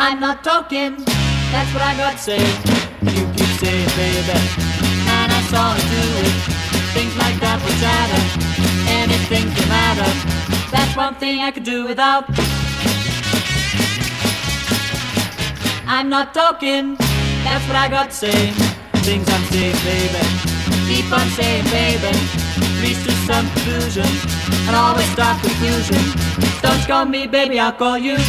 I'm not talking, that's what I got to say. You keep saying, baby, and I saw her do it. Things like that would matter, anything can matter. That's one thing I could do without. I'm not talking, that's what I got to say. Things I'm saying, baby, keep on saying, baby. Reach to some conclusion, and always start confusion. Don't call me, baby, I'll call you.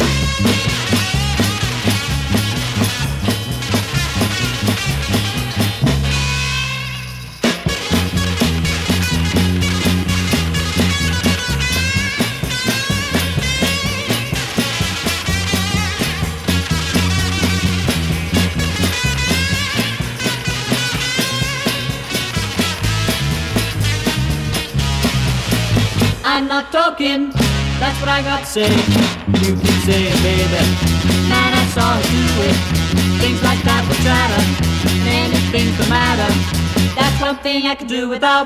I'm not talking, that's what I got to say. You keep saying, baby, man, I saw her do it. Things like that would matter, anything can matter. That's one thing I could do without.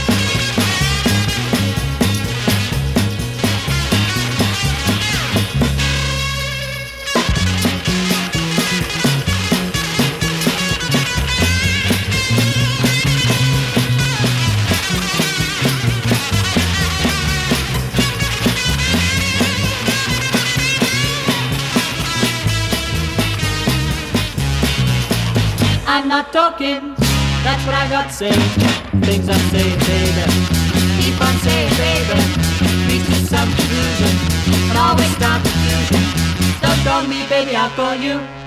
I'm not talking, that's what I got to say. Things I'm saying, baby, keep on saying, baby. Reach to some conclusion, but always start confusion. Don't call me, baby, I'll call you.